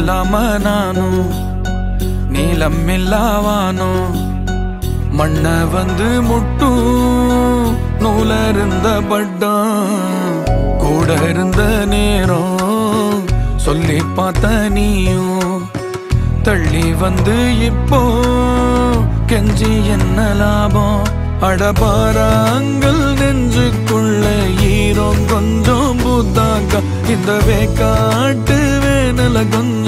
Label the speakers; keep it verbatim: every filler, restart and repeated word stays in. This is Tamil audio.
Speaker 1: இல்லாம நானும் நீளம் இல்லாவானோ மண்ண வந்து முட்டும் நூல இருந்த பட்டம் கூட இருந்த நேரம் சொல்லி பார்த்த நீயும் தள்ளி வந்து இப்போ கெஞ்சி என்ன லாபம் அடபாராங்கள் நெஞ்சுக்குள்ள ஈரம் கொஞ்சம் பூத்தாக்கா இந்த வேக்காட்டு வேனல கொஞ்சம்